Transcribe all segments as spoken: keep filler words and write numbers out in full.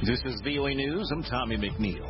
This is V O A News. I'm Tommy McNeil.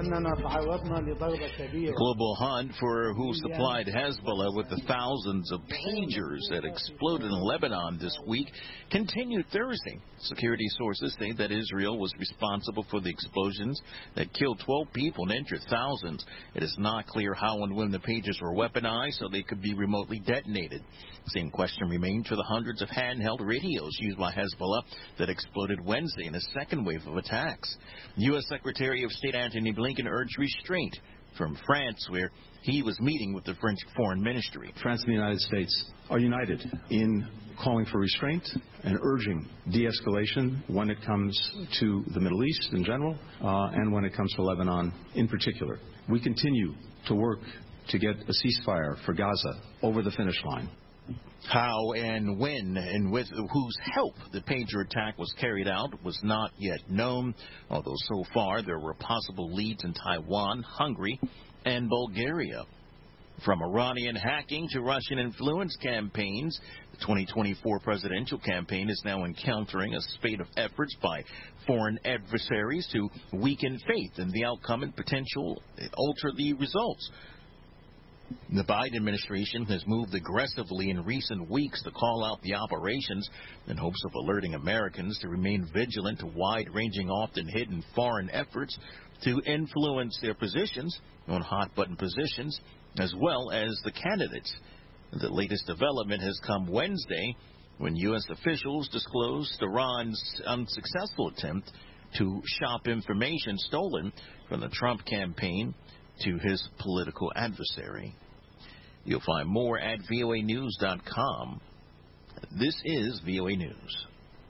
The global hunt for who supplied Hezbollah with the thousands of pagers that exploded in Lebanon this week continued Thursday. Security sources say that Israel was responsible for the explosions that killed twelve people and injured thousands. It is not clear how and when the pagers were weaponized so they could be remotely detonated. The same question remains for the hundreds of handheld radios used by Hezbollah that exploded Wednesday in a second wave of attacks. U S. Secretary of State Antony Blinken urged restraint from France, where he was meeting with the French Foreign Ministry. France and the United States are united in calling for restraint and urging de-escalation when it comes to the Middle East in general uh, and when it comes to Lebanon in particular. We continue to work to get a ceasefire for Gaza over the finish line. How and when and with whose help the pager attack was carried out was not yet known, although so far there were possible leads in Taiwan, Hungary, and Bulgaria. From Iranian hacking to Russian influence campaigns, the twenty twenty-four presidential campaign is now encountering a spate of efforts by foreign adversaries to weaken faith in the outcome and potential alter the results. The Biden administration has moved aggressively in recent weeks to call out the operations in hopes of alerting Americans to remain vigilant to wide-ranging, often hidden foreign efforts to influence their positions on hot-button positions, as well as the candidates. The latest development has come Wednesday when U S officials disclosed Iran's unsuccessful attempt to shop information stolen from the Trump campaign to his political adversary. You'll find more at V O A news dot com. This is V O A News.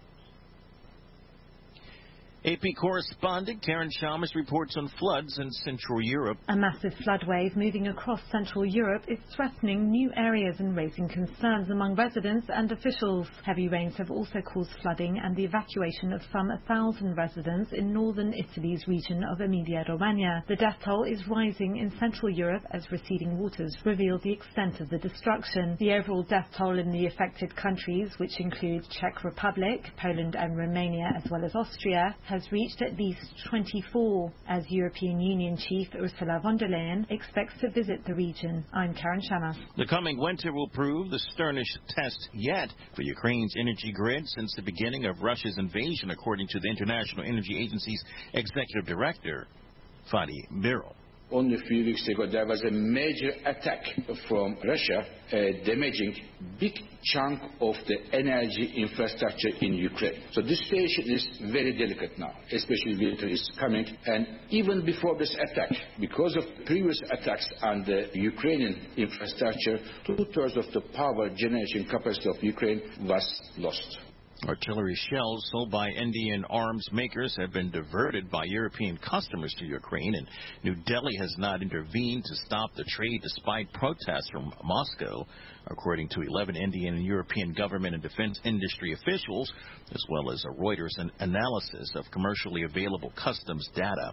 A P correspondent Karen Shamas reports on floods in Central Europe. A massive flood wave moving across Central Europe is threatening new areas and raising concerns among residents and officials. Heavy rains have also caused flooding and the evacuation of some one thousand residents in northern Italy's region of Emilia-Romagna. The death toll is rising in Central Europe as receding waters reveal the extent of the destruction. The overall death toll in the affected countries, which include Czech Republic, Poland and Romania, as well as Austria, has reached at least twenty-four, as European Union Chief Ursula von der Leyen expects to visit the region. I'm Karen Shamas. The coming winter will prove the sternest test yet for Ukraine's energy grid since the beginning of Russia's invasion, according to the International Energy Agency's executive director, Fadi Birol. Only a few weeks ago, there was a major attack from Russia, uh, damaging big chunk of the energy infrastructure in Ukraine. So this situation is very delicate now, especially winter is coming. And even before this attack, because of previous attacks on the Ukrainian infrastructure, two-thirds of the power generation capacity of Ukraine was lost. Artillery shells sold by Indian arms makers have been diverted by European customers to Ukraine, and New Delhi has not intervened to stop the trade despite protests from Moscow, according to eleven Indian and European government and defense industry officials, as well as a Reuters analysis of commercially available customs data.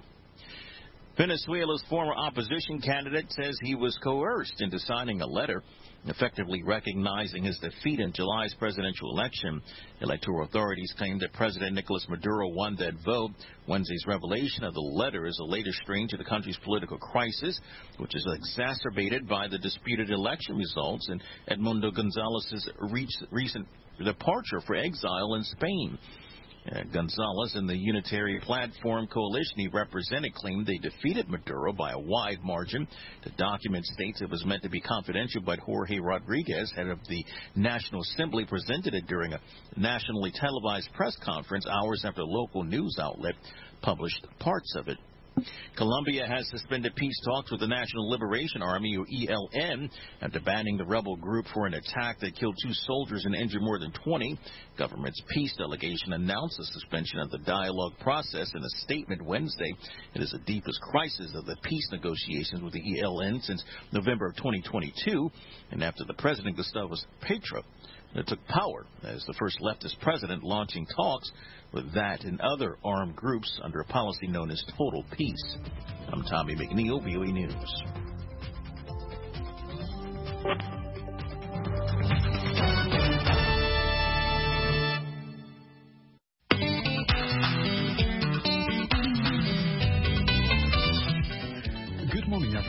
Venezuela's former opposition candidate says he was coerced into signing a letter effectively recognizing his defeat in July's presidential election. Electoral authorities claim that President Nicolas Maduro won that vote. Wednesday's revelation of the letter is a latest strain to the country's political crisis, which is exacerbated by the disputed election results and Edmundo Gonzalez's recent departure for exile in Spain. Uh, Gonzalez and the Unitary Platform coalition he represented claimed they defeated Maduro by a wide margin. The document states it was meant to be confidential, but Jorge Rodriguez, head of the National Assembly, presented it during a nationally televised press conference hours after a local news outlet published parts of it. Colombia has suspended peace talks with the National Liberation Army, or E L N, after banning the rebel group for an attack that killed two soldiers and injured more than twenty. Government's peace delegation announced the suspension of the dialogue process in a statement Wednesday. It is the deepest crisis of the peace negotiations with the E L N since November of twenty twenty-two, and after the president, Gustavo Petro, that took power as the first leftist president, launching talks with that and other armed groups under a policy known as Total Peace. I'm Tommy McNeil, V O A News.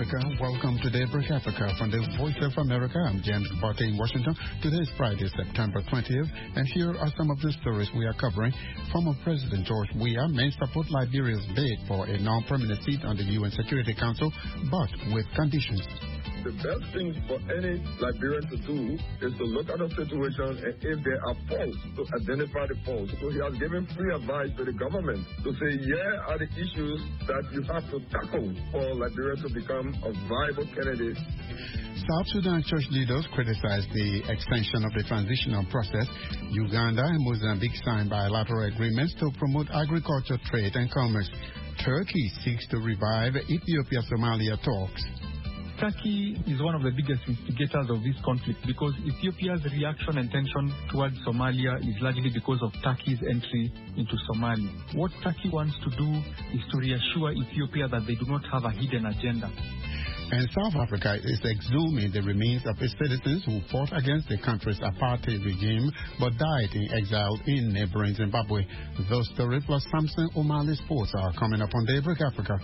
Africa. Welcome to Daybreak Africa from the Voice of America. I'm James Botte in Washington. Today is Friday, September twentieth, and here are some of the stories we are covering. Former President George Weah may support Liberia's bid for a non-permanent seat on the U N Security Council, but with conditions. The best thing for any Liberian to do is to look at the situation, and if there are faults, to identify the faults. So he has given free advice to the government to say, here are the issues that you have to tackle for Liberia to become a viable candidate. South Sudan church leaders criticized the extension of the transitional process. Uganda and Mozambique signed bilateral agreements to promote agriculture, trade, and commerce. Turkey seeks to revive Ethiopia-Somalia talks. Turkey is one of the biggest instigators of this conflict because Ethiopia's reaction and tension towards Somalia is largely because of Turkey's entry into Somalia. What Turkey wants to do is to reassure Ethiopia that they do not have a hidden agenda. And South Africa is exhuming the remains of its citizens who fought against the country's apartheid regime but died in exile in neighboring Zimbabwe. Those stories plus Samson O'Malley Sports are coming up on Daybreak Africa.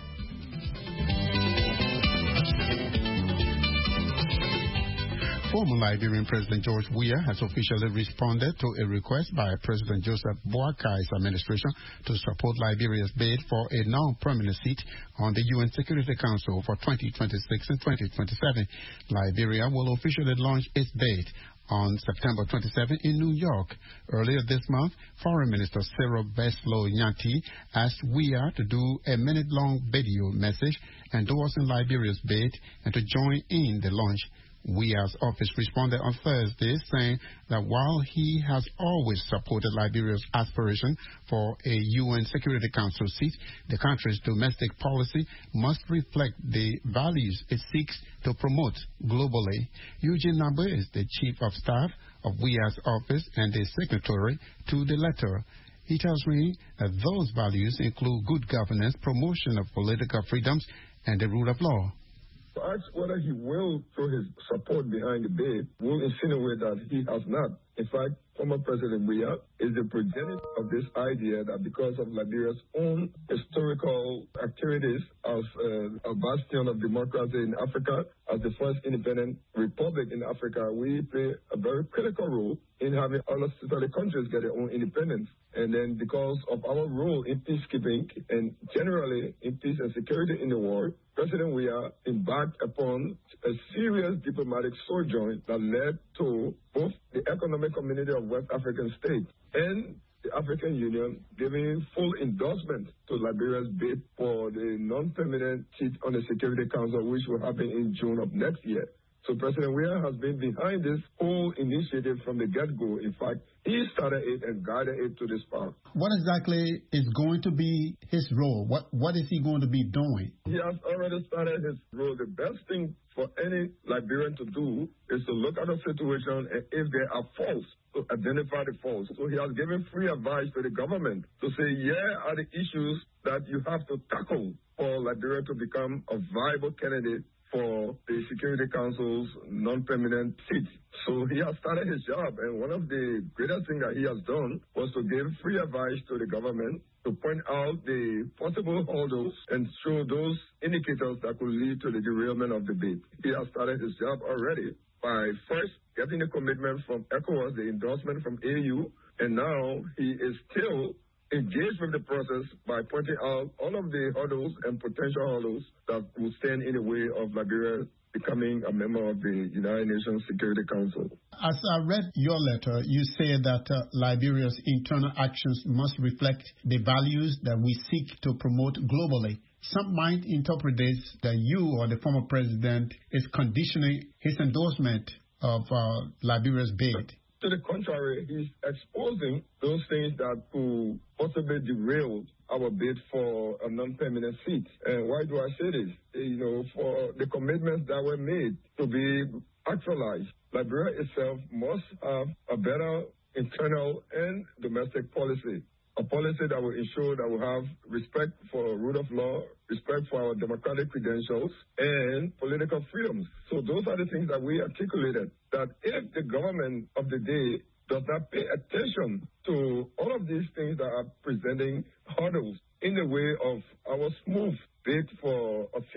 Former Liberian President George Weah has officially responded to a request by President Joseph Boakai's administration to support Liberia's bid for a non-permanent seat on the U N Security Council for twenty twenty-six and twenty twenty-seven. Liberia will officially launch its bid on September twenty-seventh in New York. Earlier this month, Foreign Minister Cyril Beslow Nyanti asked Weah to do a minute-long video message endorsing Liberia's bid and to join in the launch. Weah's office responded on Thursday saying that while he has always supported Liberia's aspiration for a U N Security Council seat, the country's domestic policy must reflect the values it seeks to promote globally. Eugene Namba is the chief of staff of Weah's office and the signatory to the letter. He tells me that those values include good governance, promotion of political freedoms, and the rule of law. Ask whether he will throw his support behind the bid will insinuate that he has not. In fact, former President Weah is the progenitor of this idea that because of Liberia's own historical activities as uh, a bastion of democracy in Africa, as the first independent republic in Africa, we play a very critical role in having other sisterly countries get their own independence. And then because of our role in peacekeeping and generally in peace and security in the world, President Weah embarked upon a serious diplomatic sojourn that led to both the economic community of West African states and the African Union giving full endorsement to Liberia's bid for the non-permanent seat on the Security Council, which will happen in June of next year. So President Weah has been behind this whole initiative from the get-go. In fact, he started it and guided it to this path. What exactly is going to be his role? What What is he going to be doing? He has already started his role. The best thing for any Liberian to do is to look at the situation and if there are faults, to identify the faults. So he has given free advice to the government to say, here are the issues that you have to tackle for Liberia to become a viable candidate for the Security Council's non-permanent seat. So he has started his job, and one of the greatest things that he has done was to give free advice to the government to point out the possible hurdles and show those indicators that could lead to the derailment of the bid. He has started his job already by first getting a commitment from ECOWAS, the endorsement from A U, and now he is still engaged with the process by pointing out all of the hurdles and potential hurdles that will stand in the way of Liberia becoming a member of the United Nations Security Council. As I read your letter, you say that uh, Liberia's internal actions must reflect the values that we seek to promote globally. Some might interpret this that you or the former president is conditioning his endorsement of uh, Liberia's bid. To the contrary, he's exposing those things that could possibly derail our bid for a non-permanent seat. And why do I say this? You know, for the commitments that were made to be actualized, Liberia itself must have a better internal and domestic policy. A policy that will ensure that we have respect for rule of law, respect for our democratic credentials, and political freedoms. So those are the things that we articulated, that if the government of the day does not pay attention to all of these things that are presenting hurdles in the way of our smooth bid for a seat on the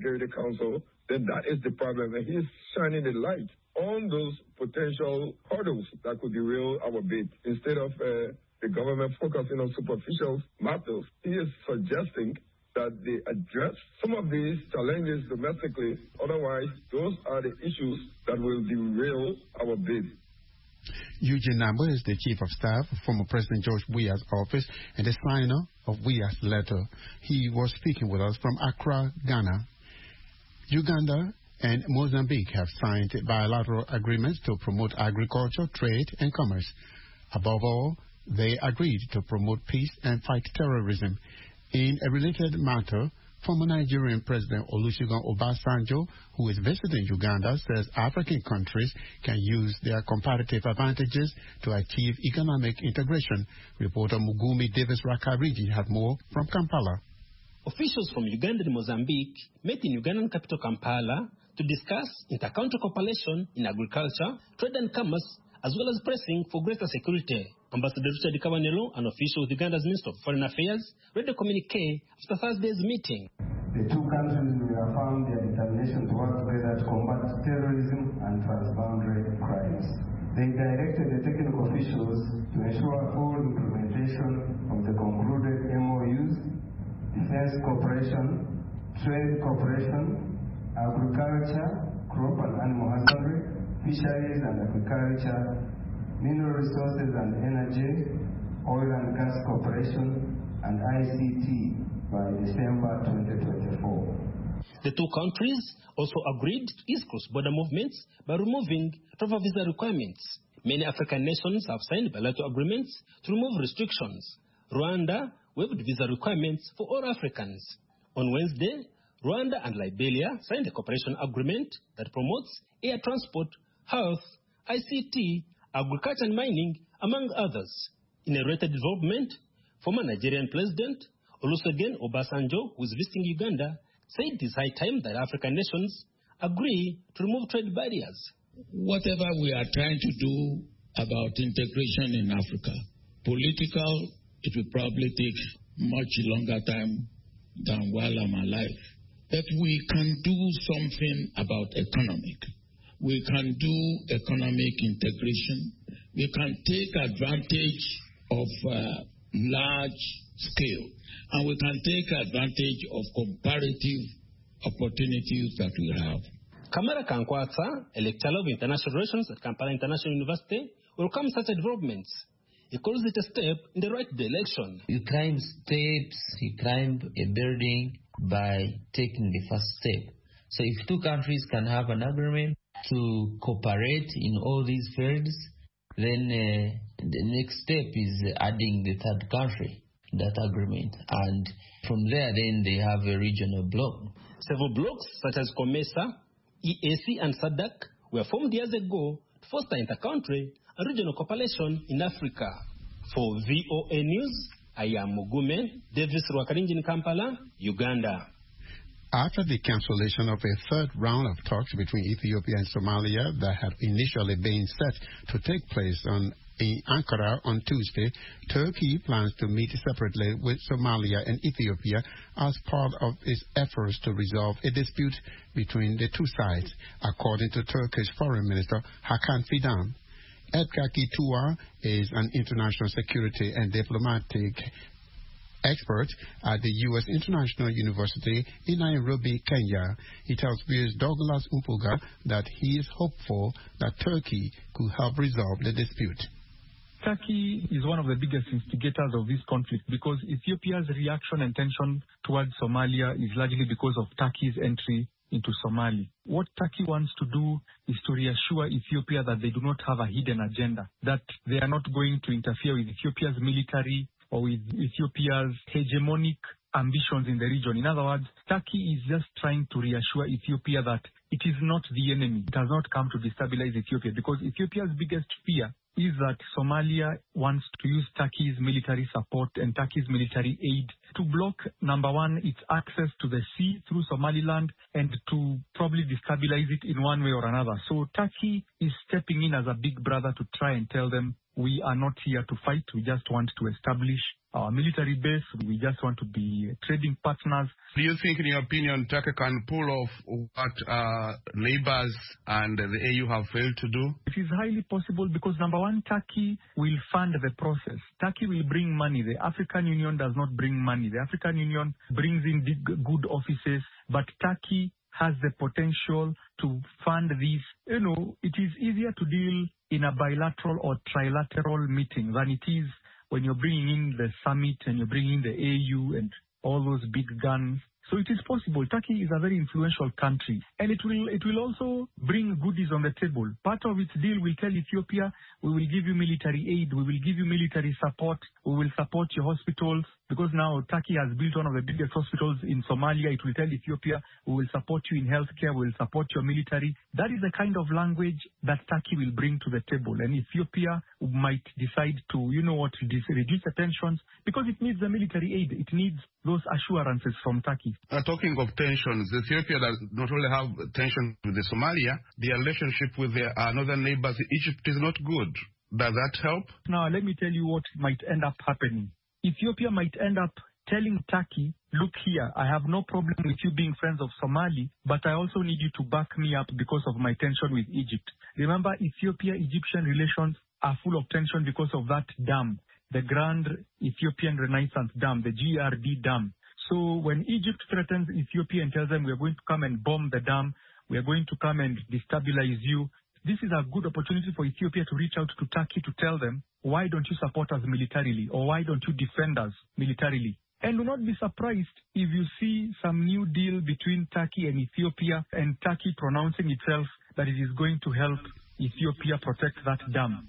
Security Council, then that is the problem. And he's shining the light on those potential hurdles that could derail our bid. Instead of uh, the government focusing on superficial matters, he is suggesting that they address some of these challenges domestically. Otherwise, those are the issues that will derail our bid. Eugene Nabo is the Chief of Staff of former President George Weah's office and the signer of Weah's letter. He was speaking with us from Accra, Ghana. Uganda and Mozambique have signed bilateral agreements to promote agriculture, trade, and commerce. Above all, they agreed to promote peace and fight terrorism. In a related matter, former Nigerian President Olusegun Obasanjo, who is visiting Uganda, says African countries can use their competitive advantages to achieve economic integration. Reporter Mugumi Davis Rakariji had more from Kampala. Officials from Uganda and Mozambique met in Ugandan capital Kampala to discuss inter-country cooperation in agriculture, trade and commerce, as well as pressing for greater security. Ambassador Richard Kabanelo, an official with Uganda's Minister of Foreign Affairs, read a communique after Thursday's meeting. The two countries reaffirmed their determination to work together to combat terrorism and transboundary crimes. They directed the technical officials to ensure full implementation of the concluded M O Us, defense cooperation, trade cooperation, agriculture, crop and animal husbandry, fisheries and agriculture, mineral resources and energy, oil and gas cooperation, and I C T by December twenty twenty-four. The two countries also agreed to ease cross-border movements by removing travel visa requirements. Many African nations have signed bilateral agreements to remove restrictions. Rwanda waived visa requirements for all Africans. On Wednesday, Rwanda and Liberia signed a cooperation agreement that promotes air transport, health, I C T, agriculture and mining, among others. In a related development, former Nigerian President Olusegun Obasanjo, who is visiting Uganda, said it is high time that African nations agree to remove trade barriers. Whatever we are trying to do about integration in Africa, political, it will probably take much longer time than while I'm alive. But we can do something about economic. We can do economic integration. We can take advantage of uh, large scale. And we can take advantage of comparative opportunities that we have. Kamara Kankwatsa, a lecturer of international relations at Kampala International University, welcomes such developments. He calls it a step in the right direction. You climb steps, you climb a building by taking the first step. So if two countries can have an agreement to cooperate in all these fields, then uh, the next step is adding the third country to that agreement. And from there, then they have a regional bloc. Several blocs, such as COMESA, E A C, and SADC, were formed years ago to foster inter-country and regional cooperation in Africa. For V O A News, I am Mugume Davis Rwakarinji in Kampala, Uganda. After the cancellation of a third round of talks between Ethiopia and Somalia that had initially been set to take place on, in Ankara on Tuesday, Turkey plans to meet separately with Somalia and Ethiopia as part of its efforts to resolve a dispute between the two sides, according to Turkish Foreign Minister Hakan Fidan. Edgar Kitua is an international security and diplomatic expert at the U S International University in Nairobi, Kenya. He tells viewers Douglas Umpuga that he is hopeful that Turkey could help resolve the dispute. Turkey is one of the biggest instigators of this conflict because Ethiopia's reaction and tension towards Somalia is largely because of Turkey's entry into Somalia. What Turkey wants to do is to reassure Ethiopia that they do not have a hidden agenda, that they are not going to interfere with Ethiopia's military or with Ethiopia's hegemonic ambitions in the region. In other words, Turkey is just trying to reassure Ethiopia that it is not the enemy. It has not come to destabilize Ethiopia because Ethiopia's biggest fear is that Somalia wants to use Turkey's military support and Turkey's military aid to block, number one, its access to the sea through Somaliland and to probably destabilize it in one way or another. So Turkey is stepping in as a big brother to try and tell them, we are not here to fight. We just want to establish our military base. We just want to be trading partners. Do you think, in your opinion, Turkey can pull off what uh, neighbors and the A U have failed to do? It is highly possible because, number one, Turkey will fund the process. Turkey will bring money. The African Union does not bring money. The African Union brings in big, good offices, but Turkey has the potential to fund these. You know, it is easier to deal in a bilateral or trilateral meeting than it is when you're bringing in the summit and you're bringing in the A U and all those big guns. So it is possible. Turkey is a very influential country, and it will it will also bring goodies on the table. Part of its deal will tell Ethiopia, we will give you military aid, we will give you military support, we will support your hospitals, because now Turkey has built one of the biggest hospitals in Somalia. It will tell Ethiopia, we will support you in healthcare, we will support your military. That is the kind of language that Turkey will bring to the table, and Ethiopia might decide to, you know what, reduce the tensions, because it needs the military aid, it needs those assurances from Turkey. Uh, talking of tensions, Ethiopia does not only have tension with the Somalia, the relationship with their uh, northern neighbors, Egypt, is not good. Does that help? Now, let me tell you what might end up happening. Ethiopia might end up telling Turkey, look here, I have no problem with you being friends of Somali, but I also need you to back me up because of my tension with Egypt. Remember, Ethiopia-Egyptian relations are full of tension because of that dam, the Grand Ethiopian Renaissance Dam, the G R D dam. So when Egypt threatens Ethiopia and tells them we are going to come and bomb the dam, we are going to come and destabilize you, this is a good opportunity for Ethiopia to reach out to Turkey to tell them, why don't you support us militarily, or why don't you defend us militarily? And do not be surprised if you see some new deal between Turkey and Ethiopia, and Turkey pronouncing itself that it is going to help Ethiopia protect that dam.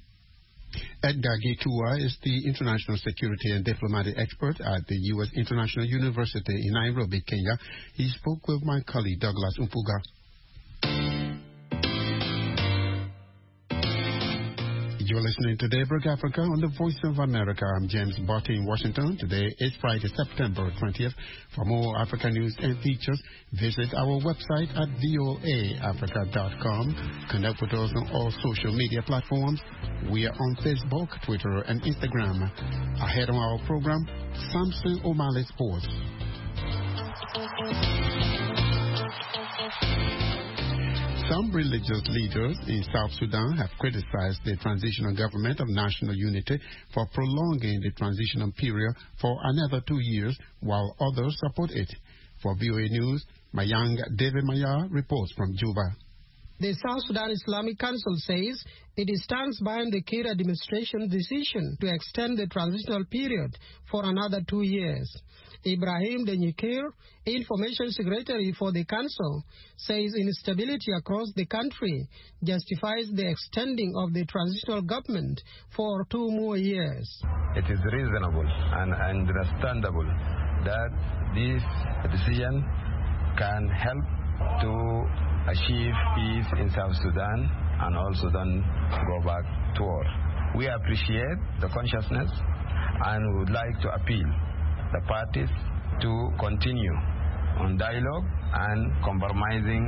Edgar Gitua is the international security and diplomatic expert at the U S International University in Nairobi, Kenya. He spoke with my colleague Douglas Umpuga. You're listening to Daybreak Africa on the Voice of America. I'm James Barty in Washington. Today is Friday, September twentieth. For more Africa news and features, visit our website at voa africa dot com. Connect with us on all social media platforms. We are on Facebook, Twitter, and Instagram. Ahead on our program, Samson O'Malley Sports. Some religious leaders in South Sudan have criticized the transitional government of national unity for prolonging the transitional period for another two years, while others support it. For V O A News, Mayang David Maya reports from Juba. The South Sudan Islamic Council says it stands behind the Kiir administration's decision to extend the transitional period for another two years. Ibrahim Denyikir, Information Secretary for the Council, says instability across the country justifies the extending of the transitional government for two more years. It is reasonable and understandable that this decision can help to achieve peace in South Sudan and also then go back to war. We appreciate the consciousness and would like to appeal the parties to continue on dialogue and compromising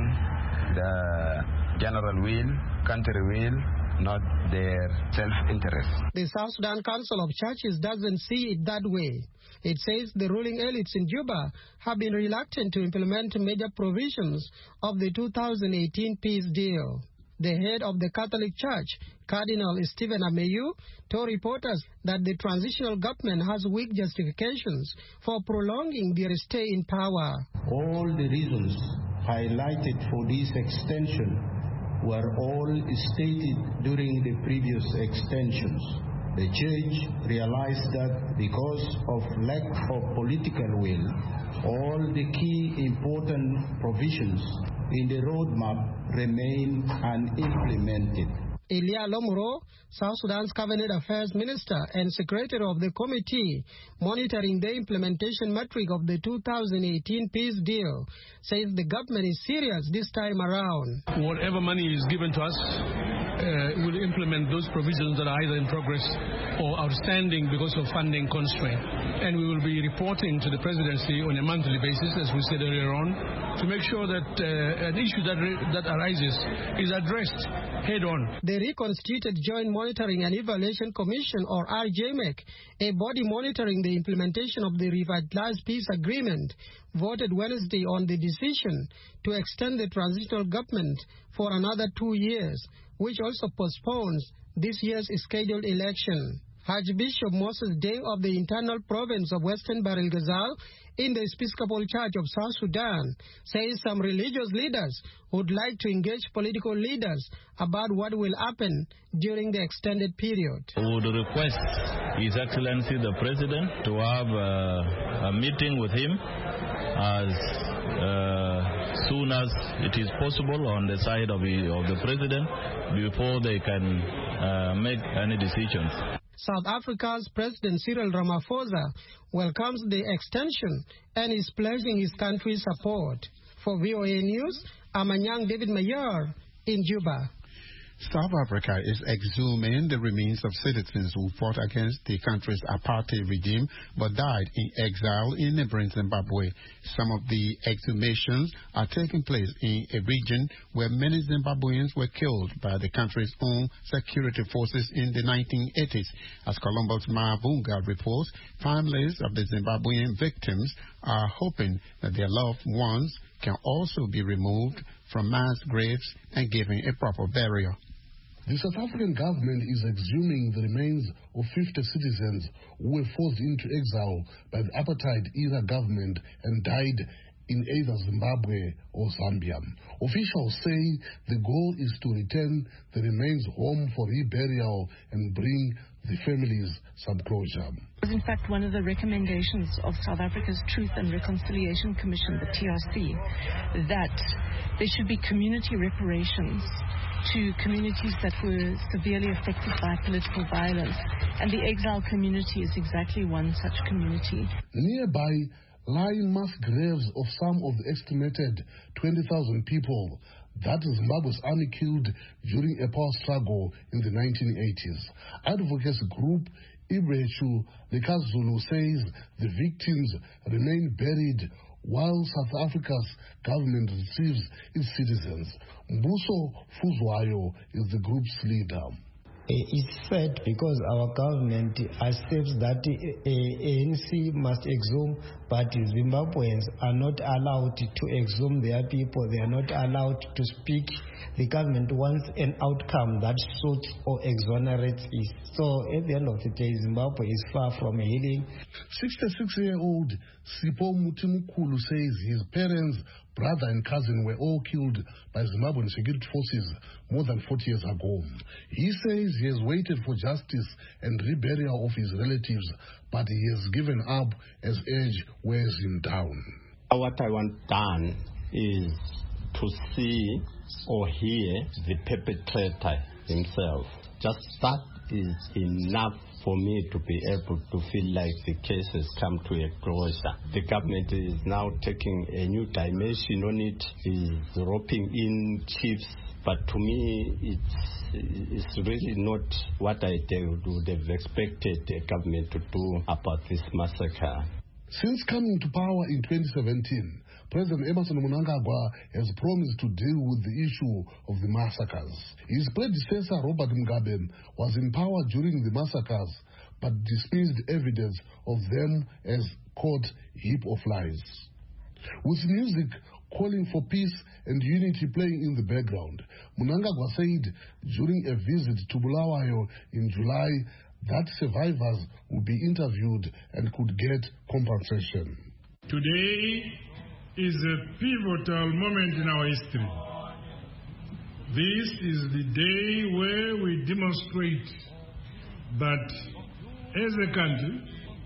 the general will, country will, not their self-interest. The South Sudan Council of Churches doesn't see it that way. It says the ruling elites in Juba have been reluctant to implement major provisions of the two thousand eighteen peace deal. The head of the Catholic Church, Cardinal Stephen Ameyu, told reporters that the transitional government has weak justifications for prolonging their stay in power. All the reasons highlighted for this extension were all stated during the previous extensions. The Church realized that because of lack of political will, all the key important provisions in the roadmap remain unimplemented. Elia Lomuro, South Sudan's Cabinet Affairs Minister and Secretary of the Committee monitoring the implementation metric of the two thousand eighteen peace deal, says the government is serious this time around. Whatever money is given to us, uh, will implement those provisions that are either in progress or outstanding because of funding constraint. And we will be reporting to the presidency on a monthly basis, as we said earlier on, to make sure that uh, an issue that, that arises is addressed head-on. The reconstituted Joint Monitoring and Evaluation Commission, or R J M E C, a body monitoring the implementation of the revitalized peace agreement, voted Wednesday on the decision to extend the transitional government for another two years, which also postpones this year's scheduled election. Archbishop Moses Day of the internal province of Western Bahr el Ghazal in the Episcopal Church of South Sudan says some religious leaders would like to engage political leaders about what will happen during the extended period. We would request His Excellency the President to have a, a meeting with him as uh, soon as it is possible on the side of the, of the President before they can uh, make any decisions. South Africa's President Cyril Ramaphosa welcomes the extension and is pledging his country's support. For V O A News, Amanyang David Mayer in Juba. South Africa is exhuming the remains of citizens who fought against the country's apartheid regime but died in exile in neighboring Zimbabwe. Some of the exhumations are taking place in a region where many Zimbabweans were killed by the country's own security forces in the nineteen eighties. As Columbus Mavunga reports, families of the Zimbabwean victims are hoping that their loved ones can also be removed from mass graves and given a proper burial. The South African government is exhuming the remains of fifty citizens who were forced into exile by the apartheid-era government and died in either Zimbabwe or Zambia. Officials say the goal is to return the remains home for reburial and bring the families some closure. It was in fact one of the recommendations of South Africa's Truth and Reconciliation Commission, the T R C, that there should be community reparations to communities that were severely affected by political violence. And the exile community is exactly one such community. Nearby lie mass graves of some of the estimated twenty thousand people that Zimbabwe's army killed during a power struggle in the nineteen eighties. Advocacy group Ibrechu Lekazulu says the victims remain buried while South Africa's government receives its citizens. Mbuso Fuzwayo is the group's leader. It's sad because our government accepts that A N C must exhume, but Zimbabweans are not allowed to exhume their people. They are not allowed to speak. The government wants an outcome that suits or exonerates it. So at the end of the day, Zimbabwe is far from healing. sixty-six-year-old Sipo Mutimukulu says his parents, brother and cousin were all killed by Zimbabwean security forces more than forty years ago. He says he has waited for justice and reburial of his relatives, but he has given up as age wears him down. What I want done is to see or hear the perpetrator himself. Just that is enough for me to be able to feel like the case has come to a closure. The government is now taking a new dimension on it, is roping in chiefs, but to me it's, it's really not what I would have expected the government to do about this massacre. Since coming to power in twenty seventeen, President Emmerson Mnangagwa has promised to deal with the issue of the massacres. His predecessor, Robert Mugabe, was in power during the massacres, but dismissed evidence of them as, quote, heap of lies. With music calling for peace and unity playing in the background, Mnangagwa said during a visit to Bulawayo in July that survivors would be interviewed and could get compensation. Today is a pivotal moment in our history. This is the day where we demonstrate that as a country,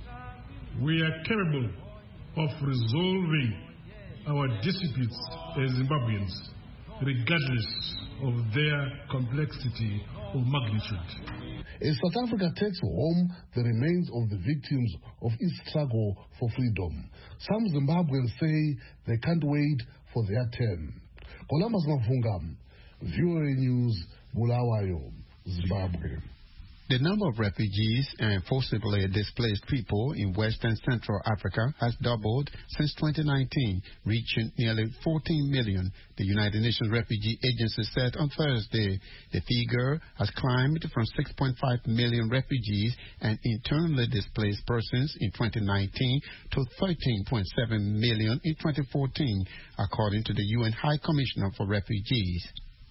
we are capable of resolving our disputes as Zimbabweans, regardless of their complexity or magnitude. As South Africa takes home the remains of the victims of its struggle for freedom, some Zimbabweans say they can't wait for their turn. Columbus Mavunga, V O A News, Bulawayo, Zimbabwe. The number of refugees and forcibly displaced people in West and Central Africa has doubled since twenty nineteen, reaching nearly fourteen million, the United Nations Refugee Agency said on Thursday. The figure has climbed from six point five million refugees and internally displaced persons in twenty nineteen to thirteen point seven million in twenty fourteen, according to the U N High Commissioner for Refugees.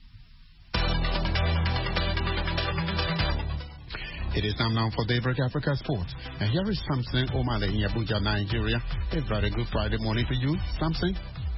It is time now for Daybreak Africa Sports. And here is Samson Omale in Abuja, Nigeria. A very good Friday morning to you, Samson.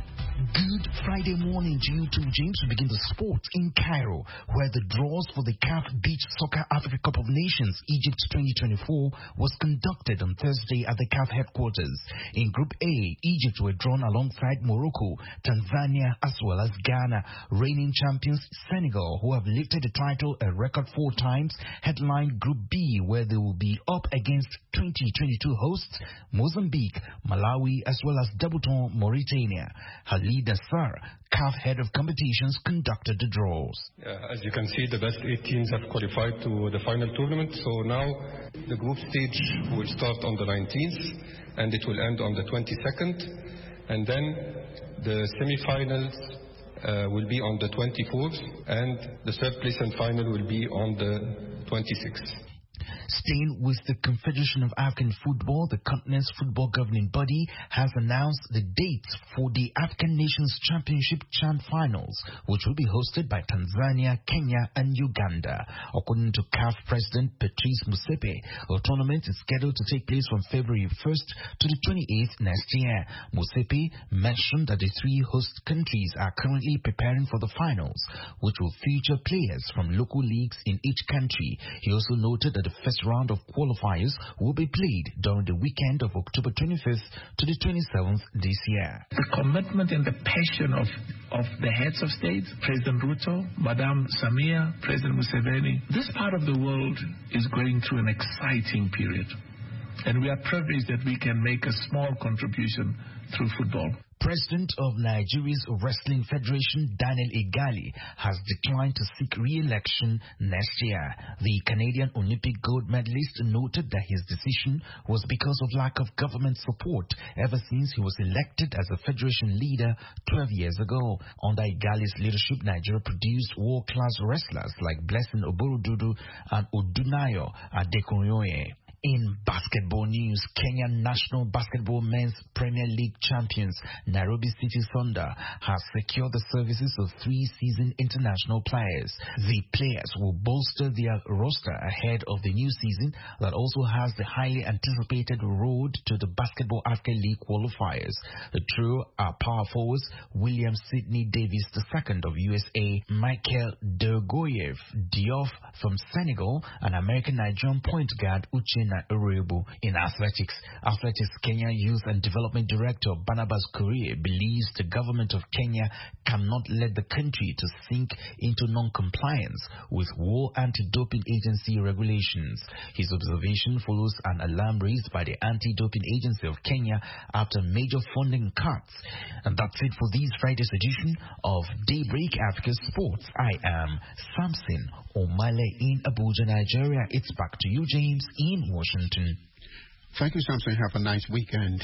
Good Friday morning to you too, James. We begin the sports in Cairo, where the draws for the C A F Beach Soccer Africa Cup of Nations Egypt twenty twenty-four was conducted on Thursday at the C A F headquarters. In Group A, Egypt were drawn alongside Morocco, Tanzania, as well as Ghana. Reigning champions Senegal, who have lifted the title a record four times, headlined Group B, where they will be up against twenty twenty-two hosts Mozambique, Malawi, as well as Debutant Mauritania. Halid Assar, C A F head of competitions, conducted the draws. Uh, as you can see, the best eight teams have qualified to the final tournament. So now the group stage will start on the nineteenth and it will end on the twenty-second. And then the semi-finals uh, will be on the twenty-fourth and the third place and final will be on the twenty-sixth. Staying with the Confederation of African Football, the continent's football governing body has announced the dates for the African Nations Championship CHAN finals, which will be hosted by Tanzania, Kenya, and Uganda. According to C A F President Patrice Motsepe, the tournament is scheduled to take place from February first to the twenty-eighth next year. Motsepe mentioned that the three host countries are currently preparing for the finals, which will feature players from local leagues in each country. He also noted that the first round of qualifiers will be played during the weekend of October twenty-fifth to the twenty-seventh this year. The commitment and the passion of, of the heads of state, President Ruto, Madame Samia, President Museveni, this part of the world is going through an exciting period. And we are privileged that we can make a small contribution through football. President of Nigeria's Wrestling Federation, Daniel Igali, has declined to seek re-election next year. The Canadian Olympic gold medalist noted that his decision was because of lack of government support ever since he was elected as a federation leader twelve years ago. Under Igali's leadership, Nigeria produced world-class wrestlers like Blessing Oborodudu and Odunayo Adekunyoye. In basketball news, Kenyan National Basketball Men's Premier League champions Nairobi City Thunder has secured the services of three seasoned international players. The players will bolster their roster ahead of the new season that also has the highly anticipated road to the Basketball Africa League qualifiers. The trio are power forwards William Sidney Davis the second of U S A, Michael Dergoyev Diop from Senegal, and American-Nigerian point guard Uchenna Urebu. In athletics, Athletics Kenya Youth and Development Director Barnabas Korea believes the government of Kenya cannot let the country to sink into non-compliance with World Anti-Doping Agency regulations. His observation follows an alarm raised by the Anti-Doping Agency of Kenya after major funding cuts. And that's it for this Friday's edition of Daybreak Africa Sports. I am Samson Omale in Abuja, Nigeria. It's back to you, James, in Washington. Thank you, Samson. Have a nice weekend.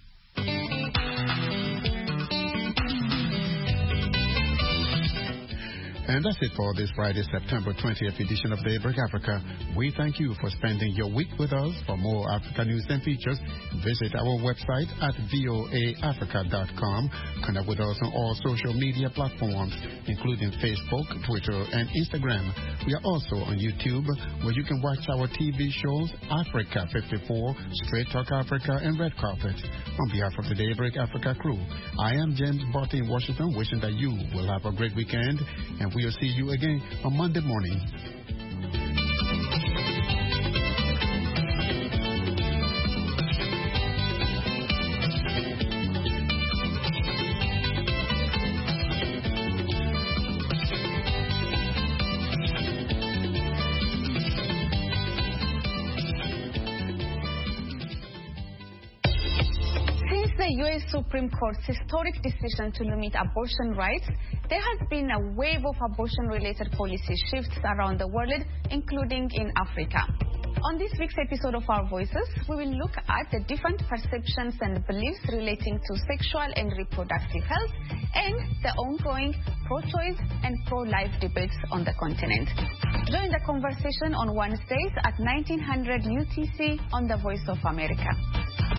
And that's it for this Friday, September twentieth edition of Daybreak Africa. We thank you for spending your week with us. For more Africa news and features, visit our website at voa africa dot com. Connect with us on all social media platforms, including Facebook, Twitter, and Instagram. We are also on YouTube, where you can watch our T V shows Africa fifty-four, Straight Talk Africa, and Red Carpet. On behalf of the Daybreak Africa crew, I am James Barty in Washington, wishing that you will have a great weekend, and we'll see you again on Monday morning. U S Supreme Court's historic decision to limit abortion rights, there has been a wave of abortion-related policy shifts around the world including in Africa. On this week's episode of Our Voices, we will look at the different perceptions and beliefs relating to sexual and reproductive health and the ongoing pro-choice and pro-life debates on the continent. Join the conversation on Wednesdays at nineteen hundred U T C on the Voice of America.